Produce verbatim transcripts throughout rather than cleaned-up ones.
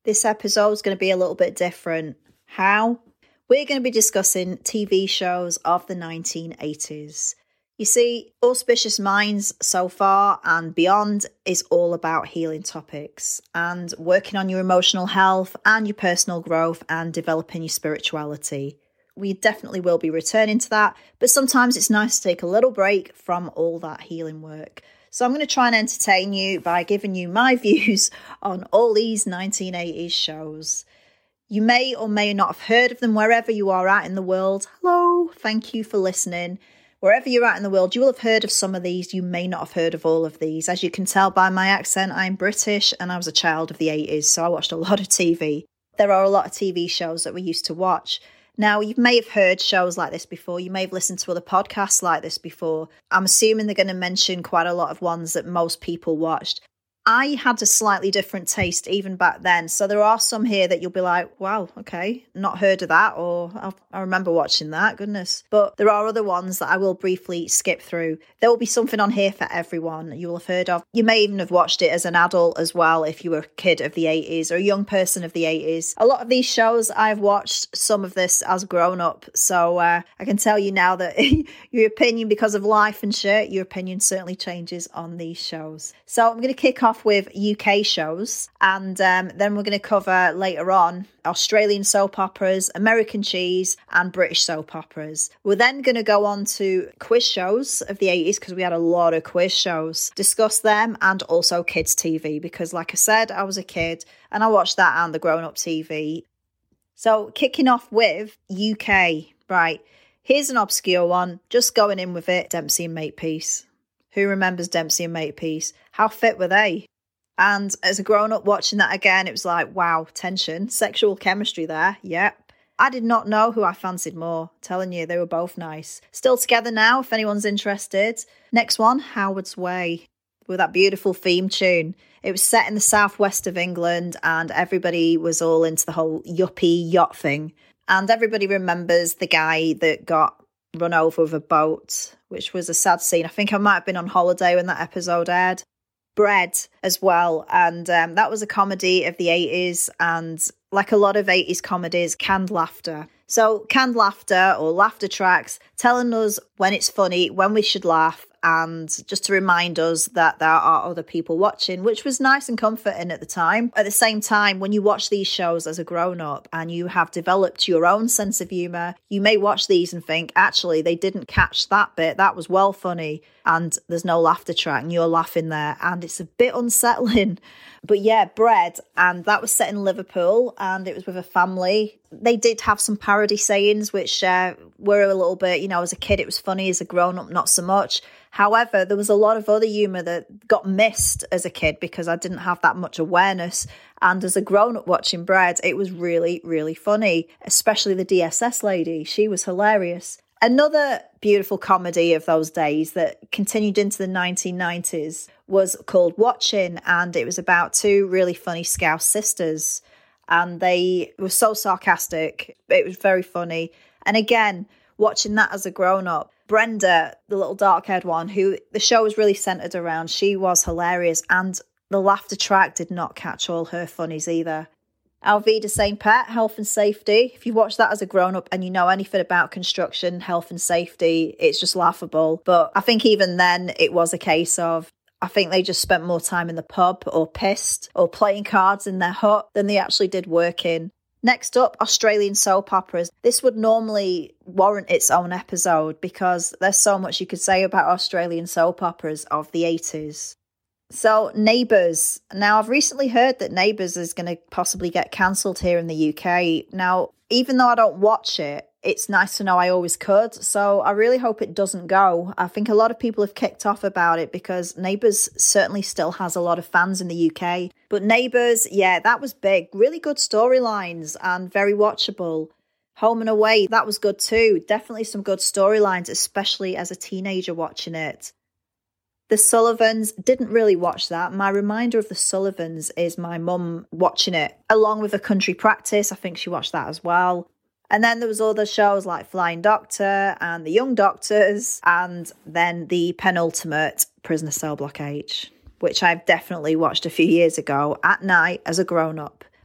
This episode is going to be a little bit different. How? We're going to be discussing T V shows of the nineteen eighties. You see, Auspicious Minds so far and beyond is all about healing topics and working on your emotional health and your personal growth and developing your spirituality. We definitely will be returning to that, but sometimes it's nice to take a little break from all that healing work. So I'm going to try and entertain you by giving you my views on all these nineteen eighties shows. You may or may not have heard of them wherever you are at in the world. Hello, thank you for listening. Wherever you're at in the world, you will have heard of some of these. You may not have heard of all of these. As you can tell by my accent, I'm British and I was a child of the eighties, so I watched a lot of T V. There are a lot of T V shows that we used to watch. Now, you may have heard shows like this before. You may have listened to other podcasts like this before. I'm assuming they're going to mention quite a lot of ones that most people watched. I had a slightly different taste even back then. So there are some here that you'll be like, wow, okay, not heard of that, or I, I remember watching that, goodness. But there are other ones that I will briefly skip through. There will be something on here for everyone you will have heard of. You may even have watched it as an adult as well if you were a kid of the eighties or a young person of the eighties. A lot of these shows I've watched some of this as grown up. So uh, I can tell you now that your opinion, because of life and shit, your opinion certainly changes on these shows. So I'm going to kick off with U K shows, and um, then we're going to cover later on Australian soap operas, American cheese, and British soap operas. We're then going to go on to quiz shows of the eighties, because we had a lot of quiz shows, discuss them, and also kids T V, because like I said, I was a kid and I watched that and the grown-up T V. So kicking off with U K, right, here's an obscure one, just going in with it, Dempsey and Makepeace. Who remembers Dempsey and Makepeace? How fit were they? And as a grown-up watching that again, it was like, wow, tension, sexual chemistry there, yep. I did not know who I fancied more. Telling you, they were both nice. Still together now, if anyone's interested. Next one, Howard's Way, with that beautiful theme tune. It was set in the southwest of England, and everybody was all into the whole yuppie yacht thing. And everybody remembers the guy that got run over with a boat, which was a sad scene. I think I might have been on holiday when that episode aired. Bread as well, and um, that was a comedy of the eighties, and like a lot of eighties comedies, canned laughter. So canned laughter or laughter tracks telling us when it's funny, when we should laugh, and just to remind us that there are other people watching, which was nice and comforting at the time. At the same time, when you watch these shows as a grown-up and you have developed your own sense of humour, you may watch these and think, actually, they didn't catch that bit, that was well funny, and there's no laughter track and you're laughing there, and it's a bit unsettling. But yeah, Bread, and that was set in Liverpool, and it was with a family. They did have some parody sayings, which uh, were a little bit, you know, as a kid it was funny, as a grown-up not so much. However, there was a lot of other humour that got missed as a kid because I didn't have that much awareness. And as a grown-up watching Bread, it was really, really funny, especially the D S S lady. She was hilarious. Another beautiful comedy of those days that continued into the nineteen nineties was called Watching, and it was about two really funny Scouse sisters. And they were so sarcastic. It was very funny. And again, watching that as a grown-up, Brenda, the little dark-haired one, who the show was really centred around, she was hilarious, and the laughter track did not catch all her funnies either. Alvida Saint Pet, Health and Safety. If you watch that as a grown-up and you know anything about construction, health and safety, it's just laughable. But I think even then it was a case of, I think they just spent more time in the pub or pissed or playing cards in their hut than they actually did working. Next up, Australian soap operas. This would normally warrant its own episode because there's so much you could say about Australian soap operas of the eighties. So, Neighbours. Now, I've recently heard that Neighbours is going to possibly get cancelled here in the U K. Now, even though I don't watch it, it's nice to know I always could. So I really hope it doesn't go. I think a lot of people have kicked off about it because Neighbours certainly still has a lot of fans in the U K. But Neighbours, yeah, that was big. Really good storylines and very watchable. Home and Away, that was good too. Definitely some good storylines, especially as a teenager watching it. The Sullivans, didn't really watch that. My reminder of The Sullivans is my mum watching it, along with A Country Practice. I think she watched that as well. And then there was other shows like Flying Doctor and The Young Doctors, and then the penultimate Prisoner Cell Block H, which I've definitely watched a few years ago at night as a grown-up.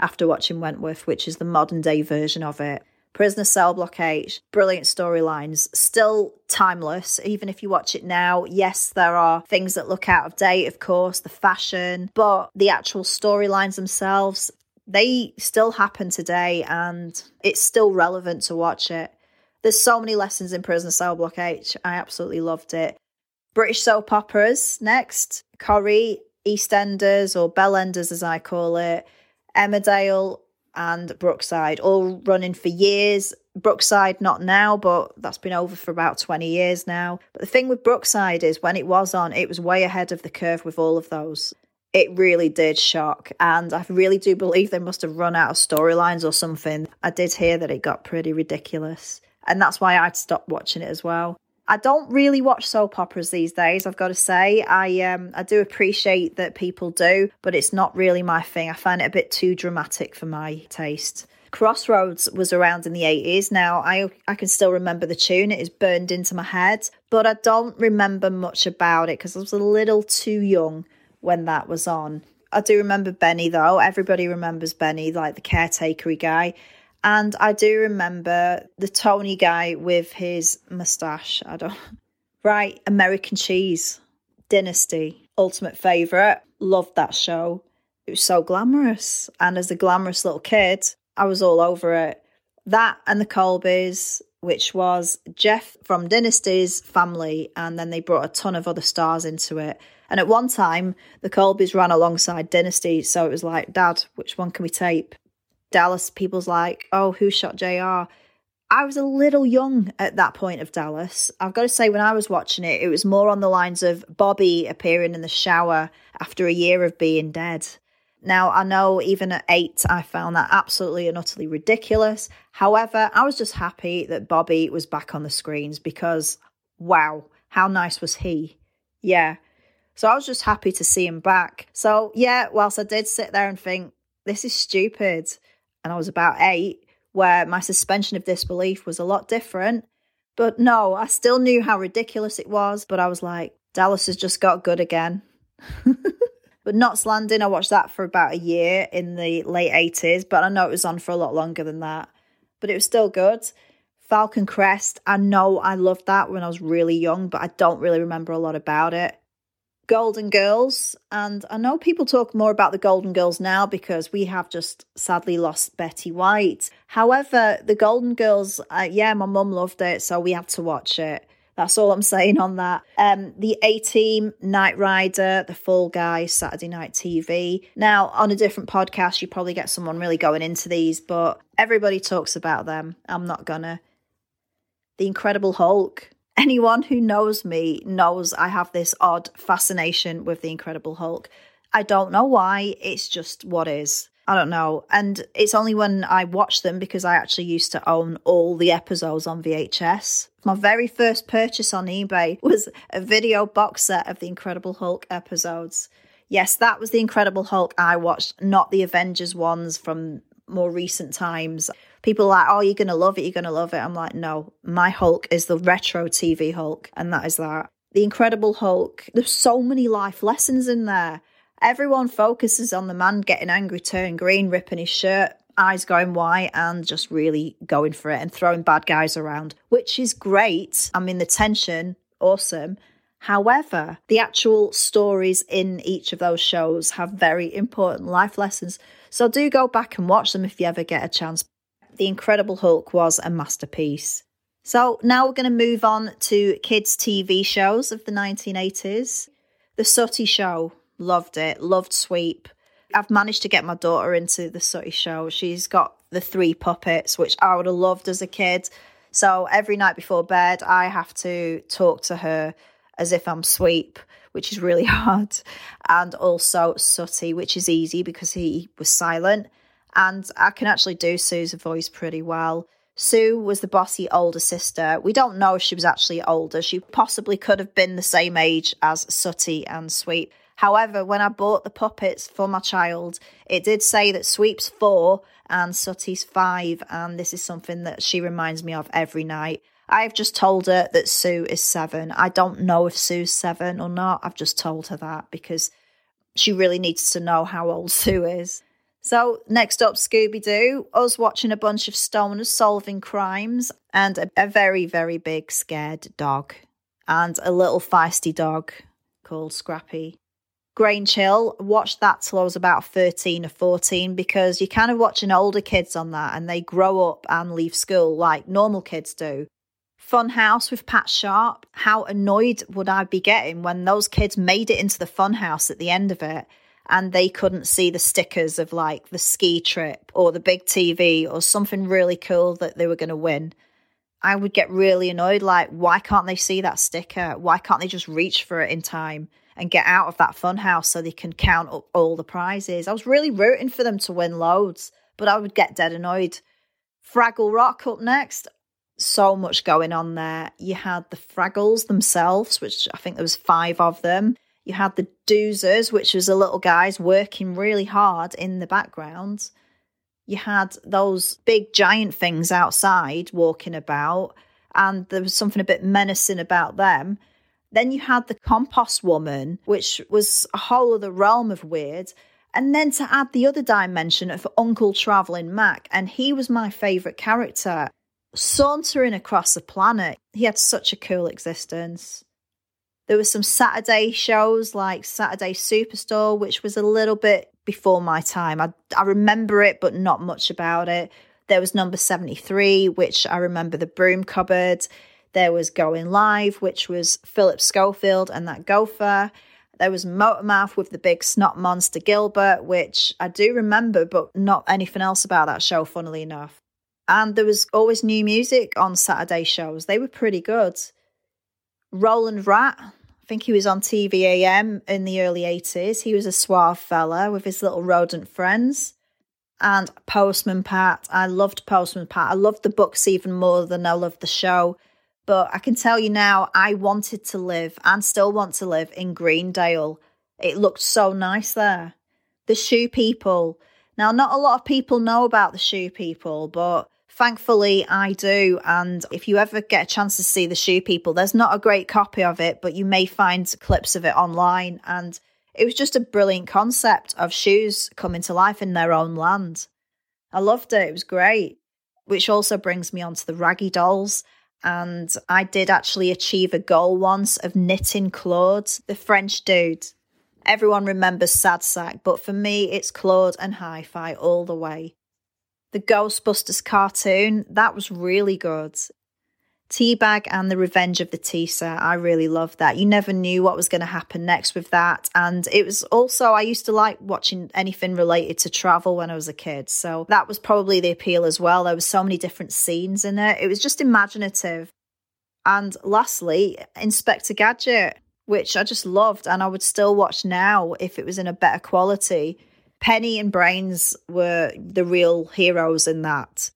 after watching Wentworth, which is the modern day version of it. Prisoner Cell Block H, brilliant storylines, still timeless, even if you watch it now. Yes, there are things that look out of date, of course, the fashion, but the actual storylines themselves, they still happen today and it's still relevant to watch it. There's so many lessons in Prisoner Cell Block H. I absolutely loved it. British soap operas next. Corrie, EastEnders, or Bellenders as I call it, Emmerdale, and Brookside, all running for years. Brookside not now, but that's been over for about twenty years now. But the thing with Brookside is when it was on, it was way ahead of the curve with all of those. It really did shock, and I really do believe they must have run out of storylines or something. I did hear that it got pretty ridiculous, and that's why I'd stopped watching it as well. I don't really watch soap operas these days, I've got to say. I um I do appreciate that people do, but it's not really my thing. I find it a bit too dramatic for my taste. Crossroads was around in the eighties. Now, I I can still remember the tune. It is burned into my head, but I don't remember much about it because I was a little too young when that was on. I do remember Benny, though. Everybody remembers Benny, like the caretakery guy. And I do remember the Tony guy with his moustache. I don't... Right, American Cheese. Dynasty. Ultimate favourite. Loved that show. It was so glamorous. And as a glamorous little kid, I was all over it. That and the Colbys, which was Jeff from Dynasty's family. And then they brought a ton of other stars into it. And at one time, the Colbys ran alongside Dynasty. So it was like, Dad, which one can we tape? Dallas, people's like, oh, who shot J R? I was a little young at that point of Dallas. I've got to say, when I was watching it, it was more on the lines of Bobby appearing in the shower after a year of being dead. Now, I know even at eight, I found that absolutely and utterly ridiculous. However, I was just happy that Bobby was back on the screens because, wow, how nice was he? Yeah. So I was just happy to see him back. So, yeah, whilst I did sit there and think, this is stupid, and I was about eight, where my suspension of disbelief was a lot different. But no, I still knew how ridiculous it was, but I was like, Dallas has just got good again. But Knots Landing, I watched that for about a year in the late eighties, but I know it was on for a lot longer than that. But it was still good. Falcon Crest, I know I loved that when I was really young, but I don't really remember a lot about it. Golden Girls, and I know people talk more about the Golden Girls now because we have just sadly lost Betty White. However, the Golden Girls, uh, yeah, my mum loved it, so we had to watch it. That's all I'm saying on that. Um, the A-Team, Knight Rider, The Fall Guys, Saturday Night T V. Now, on a different podcast, you probably get someone really going into these, but everybody talks about them. I'm not gonna. The Incredible Hulk. Anyone who knows me knows I have this odd fascination with the Incredible Hulk. I don't know why, it's just what is. I don't know. And it's only when I watch them because I actually used to own all the episodes on V H S. My very first purchase on eBay was a video box set of the Incredible Hulk episodes. Yes, that was the Incredible Hulk I watched, not the Avengers ones from more recent times. People are like, oh, you're going to love it, you're going to love it. I'm like, no, my Hulk is the retro T V Hulk, and that is that. The Incredible Hulk, there's so many life lessons in there. Everyone focuses on the man getting angry, turning green, ripping his shirt, eyes going white, and just really going for it and throwing bad guys around, which is great. I mean, the tension, awesome. However, the actual stories in each of those shows have very important life lessons. So do go back and watch them if you ever get a chance. The Incredible Hulk was a masterpiece. So now we're going to move on to kids' T V shows of the nineteen eighties. The Sooty Show, loved it, loved Sweep. I've managed to get my daughter into the Sooty Show. She's got the three puppets, which I would have loved as a kid. So every night before bed, I have to talk to her as if I'm Sweep, which is really hard. And also Sooty, which is easy because he was silent. And I can actually do Sue's voice pretty well. Sue was the bossy older sister. We don't know if she was actually older. She possibly could have been the same age as Sooty and Sweep. However, when I bought the puppets for my child, it did say that Sweep's four and Sooty's five. And this is something that she reminds me of every night. I've just told her that Sue is seven. I don't know if Sue's seven or not. I've just told her that because she really needs to know how old Sue is. So next up, Scooby-Doo, us watching a bunch of stoners solving crimes, and a, a very, very big scared dog, and a little feisty dog called Scrappy. Grange Hill, watched that till I was about thirteen or fourteen, because you're kind of watching older kids on that and they grow up and leave school like normal kids do. Funhouse with Pat Sharp, how annoyed would I be getting when those kids made it into the funhouse at the end of it and they couldn't see the stickers of like the ski trip or the big T V or something really cool that they were going to win. I would get really annoyed, like, why can't they see that sticker? Why can't they just reach for it in time and get out of that funhouse so they can count up all the prizes? I was really rooting for them to win loads, but I would get dead annoyed. Fraggle Rock up next. So much going on there. You had the Fraggles themselves, which I think there was five of them. You had the Doozers, which was the little guys working really hard in the background. You had those big giant things outside walking about, and there was something a bit menacing about them. Then you had the Compost Woman, which was a whole other realm of weird. And then to add the other dimension of Uncle Travelling Mac, and he was my favourite character. Sauntering across the planet, he had such a cool existence. There were some Saturday shows like Saturday Superstore, which was a little bit before my time. I, I remember it, but not much about it. There was Number seventy-three, which I remember the broom cupboard. There was Going Live, which was Philip Schofield and that gopher. There was Motormouth with the big snot monster Gilbert, which I do remember, but not anything else about that show, funnily enough. And there was always new music on Saturday shows. They were pretty good. Roland Rat, I think he was on T V A M in the early eighties. He was a suave fella with his little rodent friends. And Postman Pat. I loved Postman Pat. I loved the books even more than I loved the show. But I can tell you now, I wanted to live and still want to live in Greendale. It looked so nice there. The Shoe People. Now, not a lot of people know about the Shoe People, but thankfully I do. And if you ever get a chance to see the Shoe People, there's not a great copy of it, but you may find clips of it online. And it was just a brilliant concept of shoes coming to life in their own land. I loved it. It was great. Which also brings me on to the Raggy Dolls. And I did actually achieve a goal once of knitting Claude, the French dude. Everyone remembers Sad Sack, but for me, it's Claude and Hi-Fi all the way. The Ghostbusters cartoon, that was really good. Teabag and the Revenge of the Teaser, I really loved that. You never knew what was going to happen next with that. And it was also, I used to like watching anything related to travel when I was a kid. So that was probably the appeal as well. There were so many different scenes in it. It was just imaginative. And lastly, Inspector Gadget, which I just loved and I would still watch now if it was in a better quality. Penny and Brains were the real heroes in that.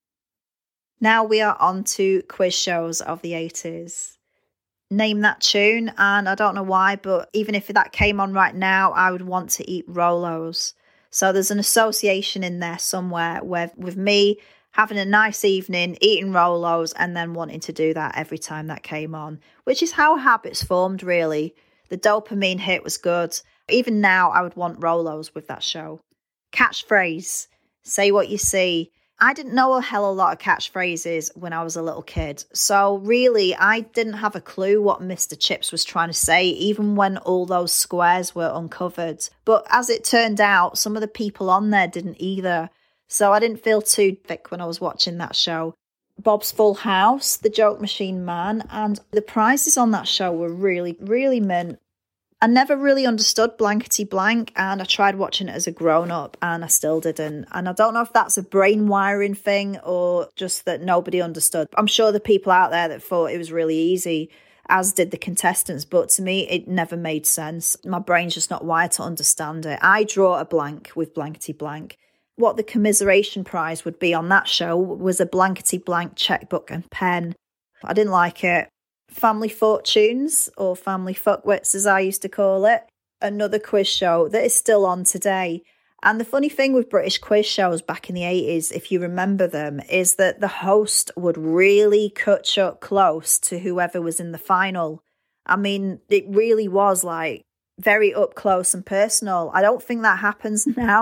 Now we are on to quiz shows of the eighties. Name that tune, and I don't know why, but even if that came on right now, I would want to eat Rolos. So there's an association in there somewhere where, with me having a nice evening, eating Rolos, and then wanting to do that every time that came on, which is how habits formed, really. The dopamine hit was good. Even now, I would want Rolos with that show. Catchphrase, say what you see. I didn't know a hell of a lot of catchphrases when I was a little kid. So really, I didn't have a clue what Mister Chips was trying to say, even when all those squares were uncovered. But as it turned out, some of the people on there didn't either. So I didn't feel too thick when I was watching that show. Bob's Full House, The Joke Machine Man, and the prizes on that show were really, really mint. I never really understood Blankety Blank, and I tried watching it as a grown-up and I still didn't. And I don't know if that's a brain wiring thing or just that nobody understood. I'm sure the people out there that thought it was really easy, as did the contestants, but to me it never made sense. My brain's just not wired to understand it. I draw a blank with Blankety Blank. What the commiseration prize would be on that show was a Blankety Blank checkbook and pen. I didn't like it. Family Fortunes, or Family Fuckwits as I used to call it, another quiz show that is still on today. And the funny thing with British quiz shows back in the eighties, if you remember them, is that the host would really cut up close to whoever was in the final. I mean, it really was like very up close and personal. I don't think that happens now.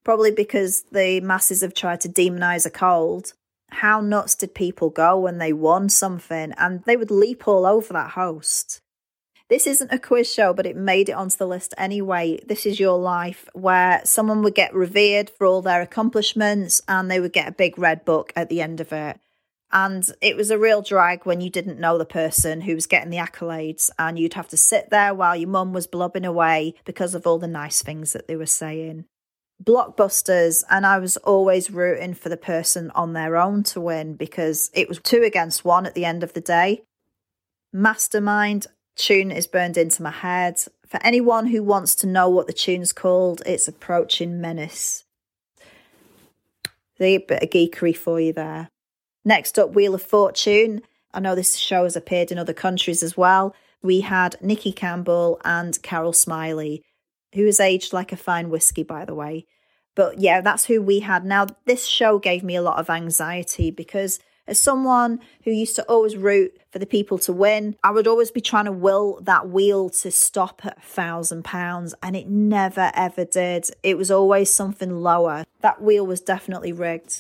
probably because the masses have tried to demonise a cold. How nuts did people go when they won something? And they would leap all over that host. This isn't a quiz show, but it made it onto the list anyway. This Is Your Life, where someone would get revered for all their accomplishments and they would get a big red book at the end of it. And it was a real drag when you didn't know the person who was getting the accolades, and you'd have to sit there while your mum was blubbing away because of all the nice things that they were saying. Blockbusters, and I was always rooting for the person on their own to win because it was two against one at the end of the day. Mastermind tune is burned into my head. For anyone who wants to know what the tune's called, it's Approaching Menace. A bit of geekery for you there. Next up, Wheel of Fortune. I know this show has appeared in other countries as well. We had Nikki Campbell and Carol Smiley, who is aged like a fine whiskey, by the way. But yeah, that's who we had. Now, this show gave me a lot of anxiety because as someone who used to always root for the people to win, I would always be trying to will that wheel to stop at a thousand pounds, and it never, ever did. It was always something lower. That wheel was definitely rigged.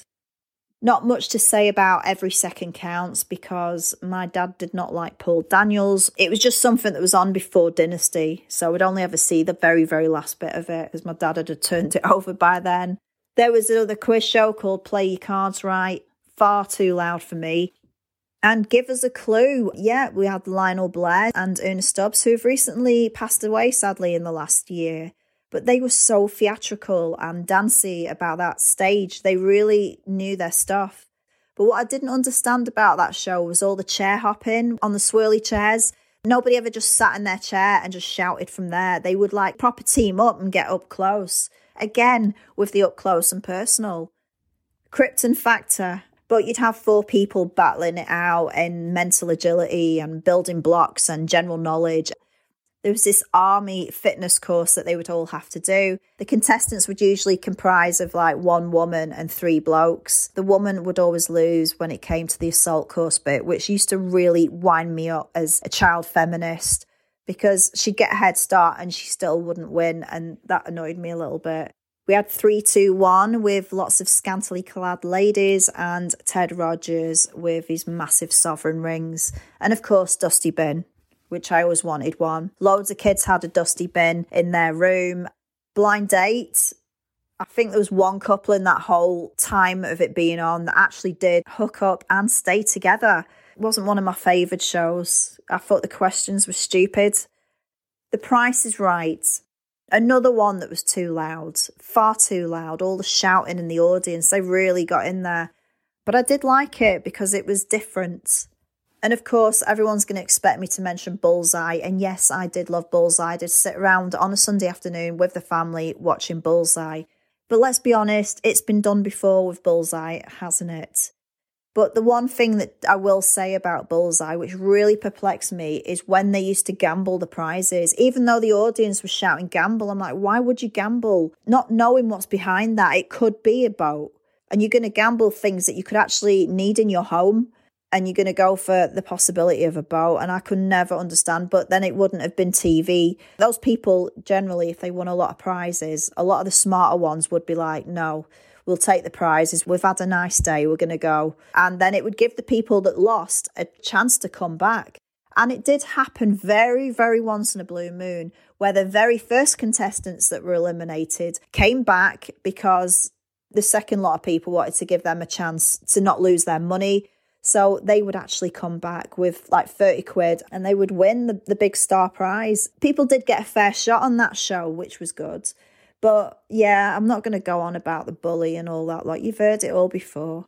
Not much to say about Every Second Counts because my dad did not like Paul Daniels. It was just something that was on before Dynasty, so I would only ever see the very, very last bit of it because my dad had turned it over by then. There was another quiz show called Play Your Cards Right. Far too loud for me. And Give Us a Clue. Yeah, we had Lionel Blair and Ernest Stubbs, who have recently passed away, sadly, in the last year. But they were so theatrical and dancey about that stage. They really knew their stuff. But what I didn't understand about that show was all the chair hopping on the swirly chairs. Nobody ever just sat in their chair and just shouted from there. They would like proper team up and get up close. Again, with the up close and personal. Krypton Factor. But you'd have four people battling it out in mental agility and building blocks and general knowledge. There was this army fitness course that they would all have to do. The contestants would usually comprise of like one woman and three blokes. The woman would always lose when it came to the assault course bit, which used to really wind me up as a child feminist because she'd get a head start and she still wouldn't win, and that annoyed me a little bit. We had three two one with lots of scantily clad ladies and Ted Rogers with his massive sovereign rings. And of course, Dusty Bin, which I always wanted one. Loads of kids had a Dusty Bin in their room. Blind Date. I think there was one couple in that whole time of it being on that actually did hook up and stay together. It wasn't one of my favoured shows. I thought the questions were stupid. The Price is Right. Another one that was too loud, far too loud, all the shouting in the audience, they really got in there. But I did like it because it was different. And of course, everyone's going to expect me to mention Bullseye. And yes, I did love Bullseye. I did sit around on a Sunday afternoon with the family watching Bullseye. But let's be honest, it's been done before with Bullseye, hasn't it? But the one thing that I will say about Bullseye, which really perplexed me, is when they used to gamble the prizes. Even though the audience was shouting gamble, I'm like, why would you gamble? Not knowing what's behind that. It could be a boat. And you're going to gamble things that you could actually need in your home. And you're going to go for the possibility of a boat. And I could never understand. But then it wouldn't have been T V. Those people, generally, if they won a lot of prizes, a lot of the smarter ones would be like, no, we'll take the prizes. We've had a nice day. We're going to go. And then it would give the people that lost a chance to come back. And it did happen very, very once in a blue moon, where the very first contestants that were eliminated came back because the second lot of people wanted to give them a chance to not lose their money. So they would actually come back with like thirty quid and they would win the, the big star prize. People did get a fair shot on that show, which was good. But yeah, I'm not going to go on about the bully and all that. Like, you've heard it all before.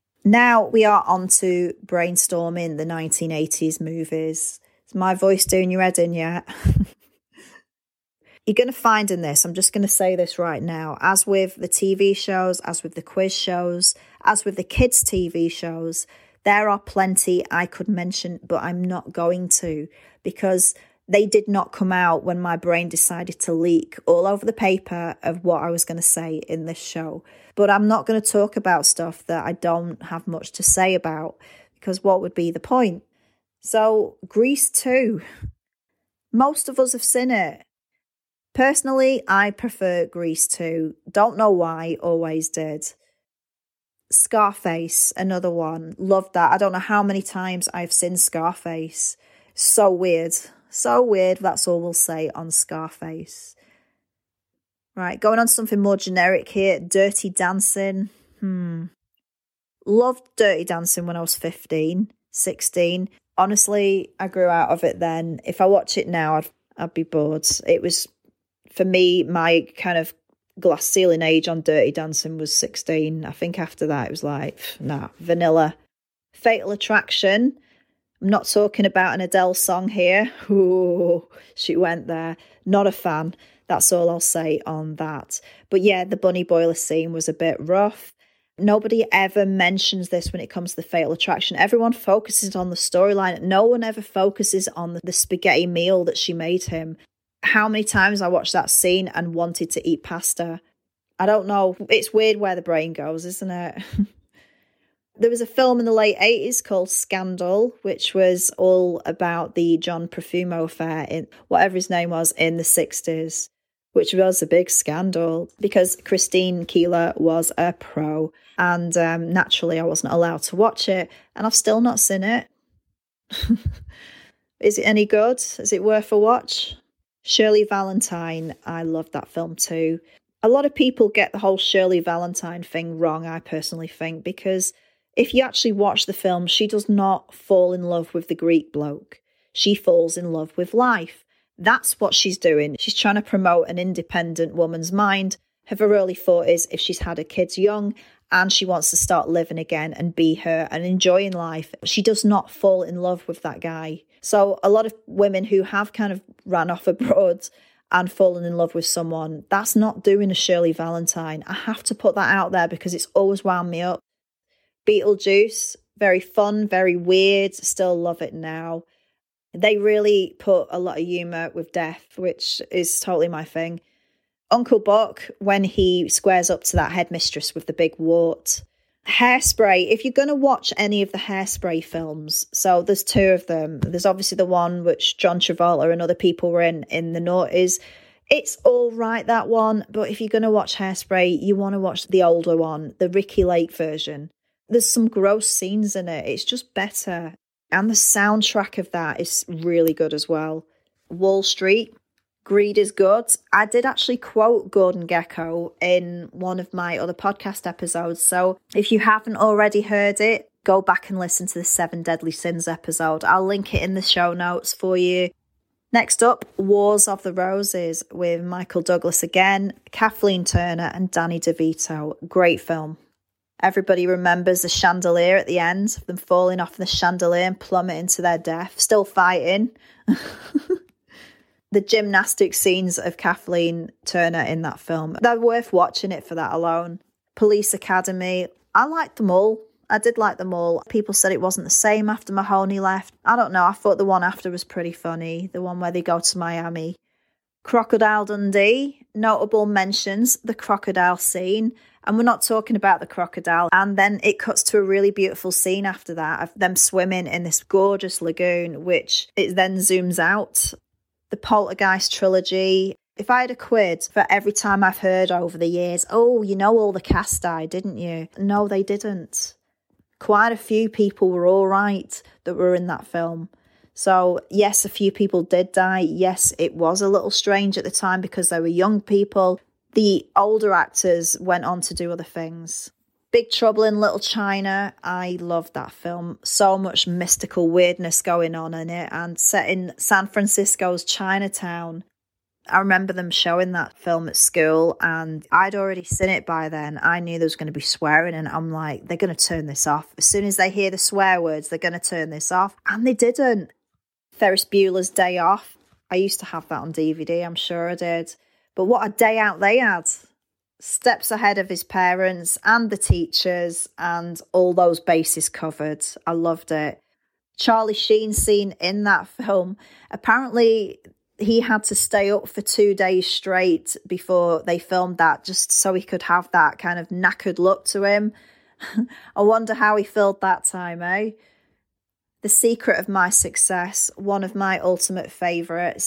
Now we are on to brainstorming the nineteen eighties movies. Is my voice doing your head in yet? You're going to find in this, I'm just going to say this right now, as with the T V shows, as with the quiz shows, as with the kids' T V shows, there are plenty I could mention, but I'm not going to, because they did not come out when my brain decided to leak all over the paper of what I was going to say in this show. But I'm not going to talk about stuff that I don't have much to say about, because what would be the point? So, Grease two. Most of us have seen it. Personally, I prefer Grease two. Don't know why, always did. Scarface, another one. Loved that. I don't know how many times I've seen Scarface. So weird. So weird, that's all we'll say on Scarface. Right, going on to something more generic here. Dirty Dancing. Hmm. Loved Dirty Dancing when I was fifteen, sixteen. Honestly, I grew out of it then. If I watch it now, I'd, I'd be bored. It was, for me, my kind of glass ceiling age on Dirty Dancing was sixteen. I think after that, it was like, nah, vanilla. Fatal Attraction. I'm not talking about an Adele song here. Ooh, she went there. Not a fan. That's all I'll say on that. But yeah, the bunny boiler scene was a bit rough. Nobody ever mentions this when it comes to the Fatal Attraction. Everyone focuses on the storyline. No one ever focuses on the spaghetti meal that she made him. How many times I watched that scene and wanted to eat pasta. I don't know. It's weird where the brain goes, isn't it? There was a film in the late eighties called Scandal, which was all about the John Profumo affair, in whatever his name was, in the sixties, which was a big scandal because Christine Keeler was a pro. And um, naturally, I wasn't allowed to watch it. And I've still not seen it. Is it any good? Is it worth a watch? Shirley Valentine. I loved that film too. A lot of people get the whole Shirley Valentine thing wrong, I personally think, because if you actually watch the film, she does not fall in love with the Greek bloke. She falls in love with life. That's what she's doing. She's trying to promote an independent woman's mind. Her early thought is if she's had her kids young and she wants to start living again and be her and enjoying life, she does not fall in love with that guy. So a lot of women who have kind of ran off abroad and fallen in love with someone, that's not doing a Shirley Valentine. I have to put that out there because it's always wound me up. Beetlejuice, very fun, very weird, still love it now. They really put a lot of humour with death, which is totally my thing. Uncle Buck, when he squares up to that headmistress with the big wart. Hairspray, if you're going to watch any of the Hairspray films, so there's two of them. There's obviously the one which John Travolta and other people were in in the noughties. It's all right, that one, but if you're going to watch Hairspray, you want to watch the older one, the Ricki Lake version. There's some gross scenes in it. It's just better. And the soundtrack of that is really good as well. Wall Street, Greed is Good. I did actually quote Gordon Gekko in one of my other podcast episodes. So if you haven't already heard it, go back and listen to the Seven Deadly Sins episode. I'll link it in the show notes for you. Next up, Wars of the Roses with Michael Douglas again, Kathleen Turner and Danny DeVito. Great film. Everybody remembers the chandelier at the end, them falling off the chandelier and plummeting to their death, still fighting. The gymnastic scenes of Kathleen Turner in that film, they're worth watching it for that alone. Police Academy, I liked them all. I did like them all. People said it wasn't the same after Mahoney left. I don't know, I thought the one after was pretty funny, the one where they go to Miami. Crocodile Dundee, notable mentions, the crocodile scene. And we're not talking about the crocodile. And then it cuts to a really beautiful scene after that of them swimming in this gorgeous lagoon, which it then zooms out. The Poltergeist trilogy. If I had a quid for every time I've heard over the years, oh, you know all the cast died, didn't you? No, they didn't. Quite a few people were all right that were in that film. So, yes, a few people did die. Yes, it was a little strange at the time because they were young people. The older actors went on to do other things. Big Trouble in Little China. I loved that film. So much mystical weirdness going on in it and set in San Francisco's Chinatown. I remember them showing that film at school and I'd already seen it by then. I knew there was going to be swearing and I'm like, they're going to turn this off. As soon as they hear the swear words, they're going to turn this off. And they didn't. Ferris Bueller's Day Off. I used to have that on D V D, I'm sure I did. But what a day out they had. Steps ahead of his parents and the teachers and all those bases covered. I loved it. Charlie Sheen scene in that film. Apparently he had to stay up for two days straight before they filmed that just so he could have that kind of knackered look to him. I wonder how he filled that time, eh? The Secret of My Success, one of my ultimate favourites.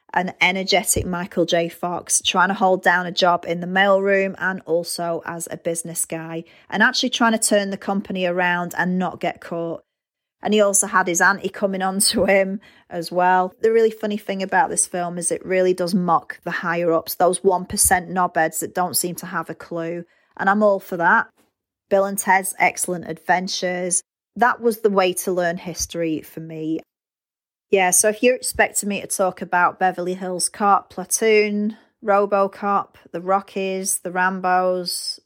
an energetic Michael J. Fox trying to hold down a job in the mailroom and also as a business guy and actually trying to turn the company around and not get caught. And he also had his auntie coming on to him as well. The really funny thing about this film is it really does mock the higher ups, those one percent knobheads that don't seem to have a clue. And I'm all for that. Bill and Ted's Excellent Adventures. That was the way to learn history for me. Yeah, so if you're expecting me to talk about Beverly Hills Cop, Platoon, RoboCop, the Rockies, the Rambos,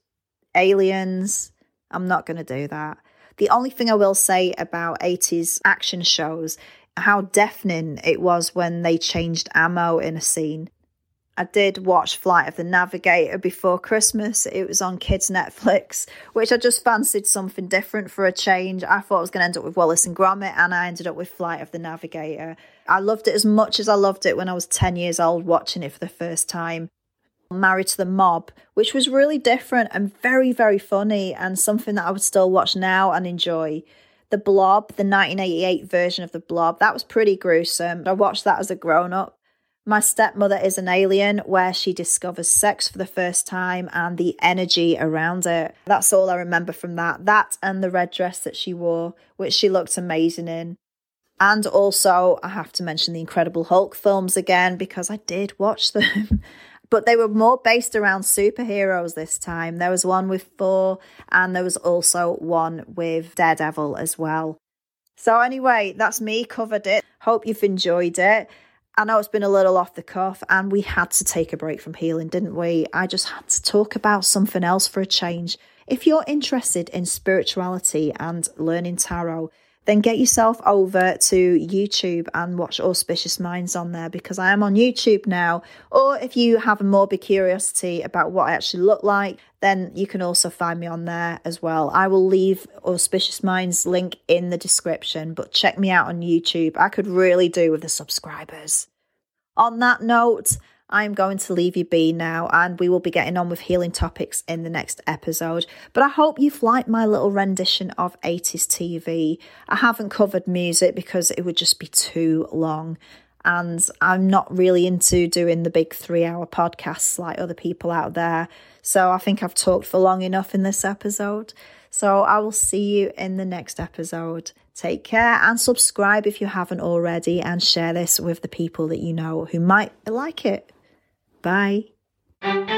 Aliens, I'm not going to do that. The only thing I will say about eighties action shows, how deafening it was when they changed ammo in a scene. I did watch Flight of the Navigator before Christmas. It was on Kids Netflix, which I just fancied something different for a change. I thought I was going to end up with Wallace and Gromit, and I ended up with Flight of the Navigator. I loved it as much as I loved it when I was ten years old watching it for the first time. Married to the Mob, which was really different and very, very funny and something that I would still watch now and enjoy. The Blob, the nineteen eighty-eight version of The Blob, that was pretty gruesome. I watched that as a grown-up. My Stepmother is an Alien, where she discovers sex for the first time and the energy around it. That's all I remember from that. That and the red dress that she wore, which she looked amazing in. And also, I have to mention the Incredible Hulk films again, because I did watch them. But they were more based around superheroes this time. There was one with Thor, and there was also one with Daredevil as well. So anyway, that's me, covered it. Hope you've enjoyed it. I know it's been a little off the cuff, and we had to take a break from healing, didn't we? I just had to talk about something else for a change. If you're interested in spirituality and learning tarot, then get yourself over to YouTube and watch Auspicious Minds on there, because I am on YouTube now. Or if you have a morbid curiosity about what I actually look like, then you can also find me on there as well. I will leave Auspicious Minds link in the description, but check me out on YouTube. I could really do with the subscribers. On that note, I'm going to leave you be now, and we will be getting on with healing topics in the next episode. But I hope you've liked my little rendition of eighties T V. I haven't covered music because it would just be too long, and I'm not really into doing the big three-hour podcasts like other people out there. So I think I've talked for long enough in this episode. So I will see you in the next episode. Take care and subscribe if you haven't already, and share this with the people that you know who might like it. Bye.